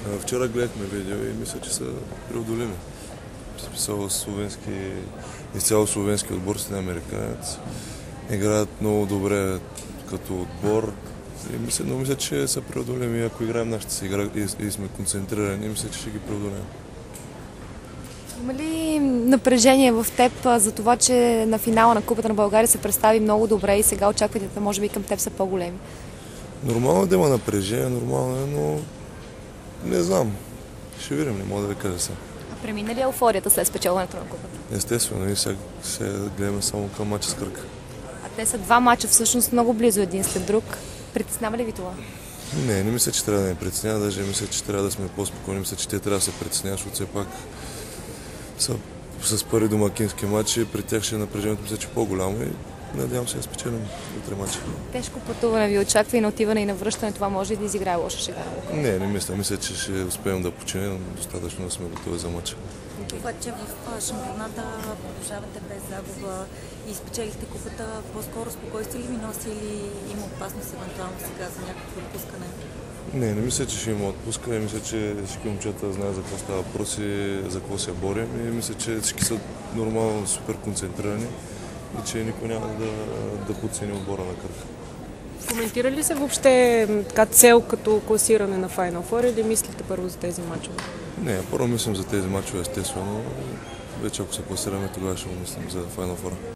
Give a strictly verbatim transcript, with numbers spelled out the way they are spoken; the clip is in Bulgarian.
Вчера гледахме видео и мисля, че са преодолими. В смисъл словенски, изцяло словенски отбор, си американец. Играят много добре като отбор. И мисля, но мисля, че са преодолими. Ако играем нашата си игра и, и сме концентрирани, мисля, че ще ги преодолим. Има ли напрежение в теб за това, че на финала на Купата на България се представи много добре и сега очакванията може би към теб са по-големи? Нормално е да има напрежение, нормално е, но не знам. Ще видим, не мога да ви кажа сега. А премина ли еуфорията след спечелването на Купата? Естествено, и сега, сега гледаме само към мача с Крка. А те са два мача всъщност много близо един след друг. Притеснява ли ви това? Не, не мисля, че трябва да ни притеснява, даже мисля, че трябва да сме по-спокойни. Мисля, че те трябва да се притесняват, защото все пак са с първи домакински матчи, при тях ще е напрежението, мисля, че по-голямо и надявам се да спечелим утре матча. Тежко пътуване ви очаква и на отиване и на връщане, това може и да изиграе лоша шега. Не, не мисля. Мисля, че ще успеем да починем, достатъчно да сме готови за матча. Това, че в шампионата продължавате без загуба и спечелихте купата, по-скоро спокойствие ли ви носи или има опасност евентуално сега за някакво отпускане? Не, не мисля, че ще има отпуска и мисля, че всички момчета знаят за какво става въпрос и за какво се борим и мисля, че всички са нормално супер концентрирани и че никой няма да, да подцени отбора на Крка. Коментира ли се въобще така цел като класиране на Final Four или мислите първо за тези мачове? Не, първо мислим за тези мачове естествено. Вече ако се класираме, тогава ще мислим за Final Four.